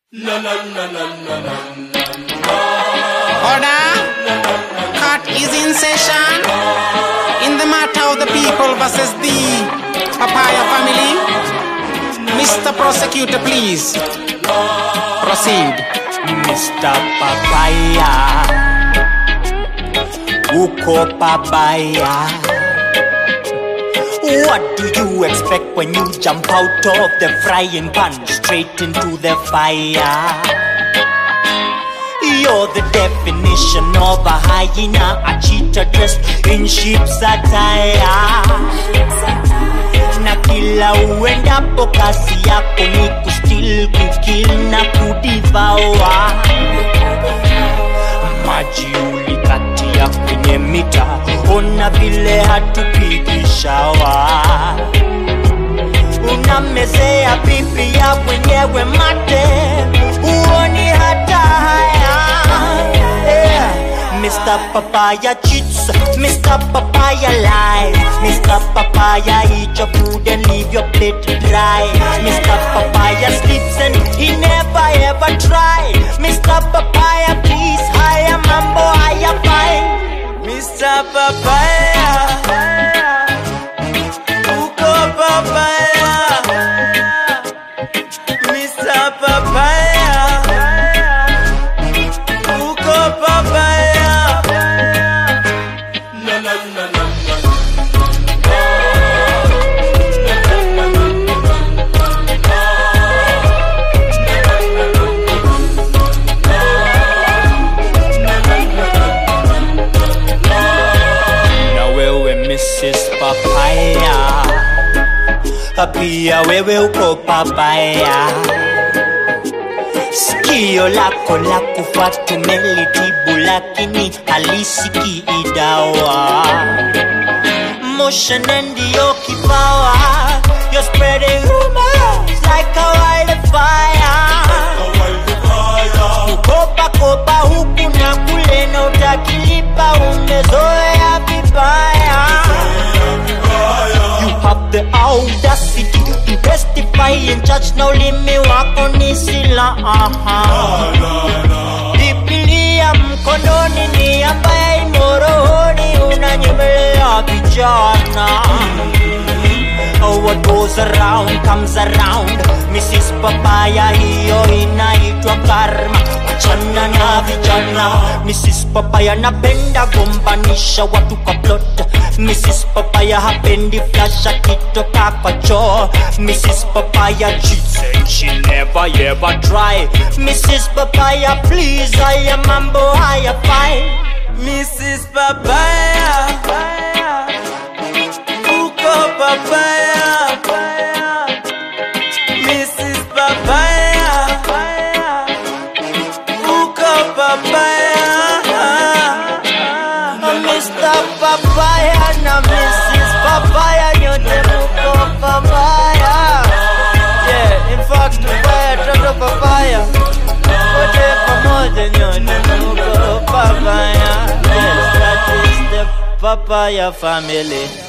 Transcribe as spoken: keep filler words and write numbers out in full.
Order! Court is in session. In the matter of the people versus the Papaya family. Mister Prosecutor, please proceed. Mister Papaya, Uko Papaya, what do you expect when you jump out of the frying pan straight into the fire? You're the definition of a hyena, a cheetah dressed in sheep's attire. Na kila uendapo kazi yako ni kustill, kukill na kudivaua. Maji ulikatia kwenye mita, ona vile hatupigi shawa. Unamezea pipi ya mwenyewe mate, uoni hata haya. Yeah. Mister Papaya cheats, Mister Papaya lies, Mister Papaya eat your food and leave your plate dry. Mister Papaya sleeps and he never ever try. Mister Papaya please hire mambo hire fine. Mister Papaya, Uko Papaya, Mister Papaya, Uko Papaya. Missus Papaya, pia wewe uko papaya. Sikio lako la kufa tumelitibu, lakini halisiki dawa. Motion ndio kipawa, you're spreading rumors like a wildfire. Kukopa kopa huku na kule na utakilipa, umezoea vibaya. You have the audacity to testify in church, na ulimi wako ni silaha. Biblia mkononi ni ambaye imorohoni, unanyemelea vijana. Oh, what goes around comes around. Missus Papaya, hiyo inaitwa karma. Wachana na vijana. Missus Papaya napenda gombanisha watu kwa plot. Missus Papaya hapendi flash akitoka kwa choo. Missus Papaya cheats and she never ever try. Missus Papaya please haya mambo haya fine. Missus Papaya, Uko Papaya, Missus Papaya, Uko Papaya. Mister Papaya na Missus Papaya, nyote muko papaya. Yeah, in fact, papaya, toto papaya, wote pamoja nyote muko papaya. Yes, that is the Papaya family.